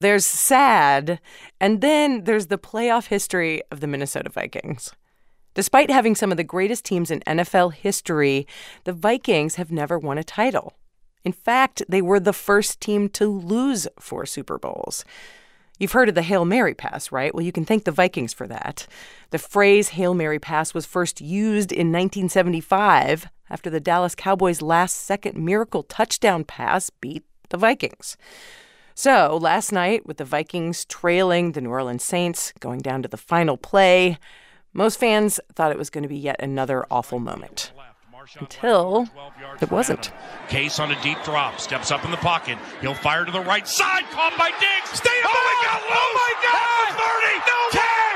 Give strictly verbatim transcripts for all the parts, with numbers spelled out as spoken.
There's sad, and then there's the playoff history of the Minnesota Vikings. Despite having some of the greatest teams in N F L history, the Vikings have never won a title. In fact, they were the first team to lose four Super Bowls. You've heard of the Hail Mary pass, right? Well, you can thank the Vikings for that. The phrase Hail Mary pass was first used in nineteen seventy-five after the Dallas Cowboys' last-second miracle touchdown pass beat the Vikings. So last night, with the Vikings trailing the New Orleans Saints, going down to the final play, most fans thought it was going to be yet another awful moment. Until it wasn't. Case on a deep drop, steps up in the pocket. He'll fire to the right side, caught by Diggs. Stay up! Oh, my God! Oh, my God! thirty! No way!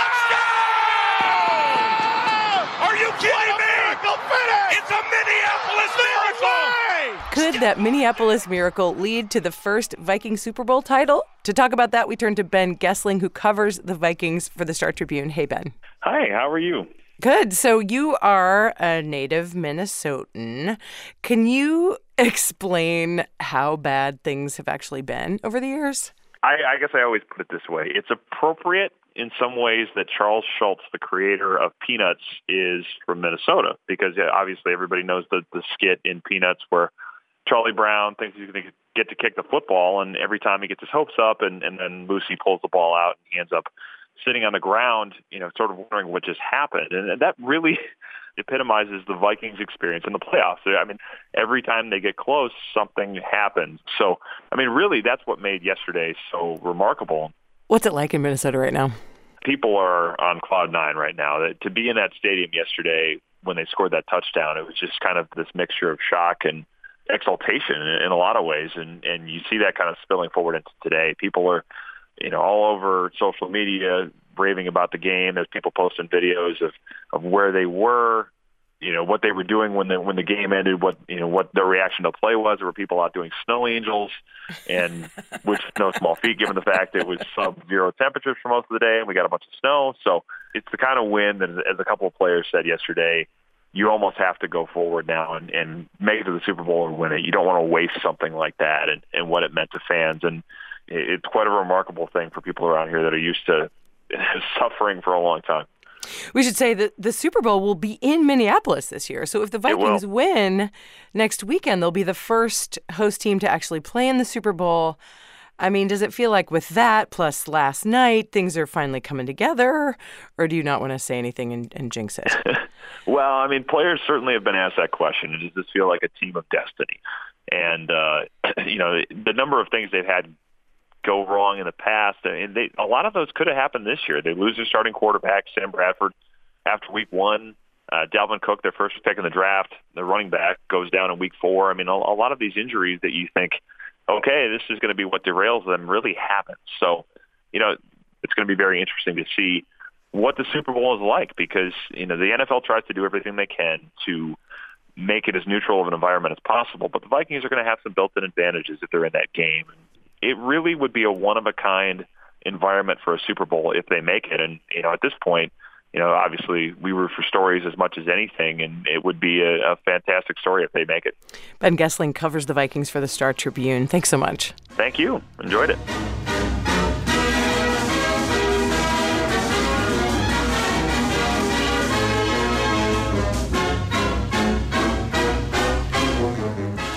Touchdown! Are you kidding me? It's a Minneapolis miracle! Could that Minneapolis miracle lead to the first Viking Super Bowl title? To talk about that, we turn to Ben Goessling, who covers the Vikings for the Star Tribune. Hey, Ben. Hi, how are you? Good. So you are a native Minnesotan. Can you explain how bad things have actually been over the years? I, I guess I always put it this way. It's appropriate in some ways that Charles Schultz, the creator of Peanuts, is from Minnesota, because obviously everybody knows the, the skit in Peanuts where Charlie Brown thinks he's going to get to kick the football, and every time he gets his hopes up, and, and then Lucy pulls the ball out, and he ends up sitting on the ground, you know, sort of wondering what just happened. And that really epitomizes the Vikings experience in the playoffs. I mean, every time they get close, something happens. So, I mean, really, that's what made yesterday so remarkable. What's it like in Minnesota right now? People are on cloud nine right now. To be in that stadium yesterday when they scored that touchdown, it was just kind of this mixture of shock and exaltation in a lot of ways. And, and you see that kind of spilling forward into today. People are, you know, all over social media raving about the game. There's people posting videos of, of where they were, you know, what they were doing when the when the game ended, what you know what their reaction to play was. There were people out doing snow angels, and which is no small feat given the fact it was sub-zero temperatures for most of the day, and we got a bunch of snow. So it's the kind of win that, as a couple of players said yesterday, you almost have to go forward now and, and make it to the Super Bowl or win it. You don't want to waste something like that and, and what it meant to fans. And it's quite a remarkable thing for people around here that are used to suffering for a long time. We should say that the Super Bowl will be in Minneapolis this year. So if the Vikings win next weekend, they'll be the first host team to actually play in the Super Bowl. I mean, does it feel like with that, plus last night, things are finally coming together? Or do you not want to say anything and, and jinx it? Well, I mean, players certainly have been asked that question. Does this feel like a team of destiny? And, uh, you know, the number of things they've had go wrong in the past, and they, a lot of those could have happened this year. They lose their starting quarterback, Sam Bradford, after week one. Uh, Dalvin Cook, their first pick in the draft, the running back, goes down in week four. I mean, a, a lot of these injuries that you think, okay, this is going to be what derails them, really happens. So, you know, it's going to be very interesting to see what the Super Bowl is like, because, you know, the N F L tries to do everything they can to make it as neutral of an environment as possible, but the Vikings are going to have some built-in advantages if they're in that game. It really would be a one-of-a-kind environment for a Super Bowl if they make it. And, you know, at this point, you know, obviously we root for stories as much as anything, and it would be a, a fantastic story if they make it. Ben Goessling covers the Vikings for the Star Tribune. Thanks so much. Thank you. Enjoyed it.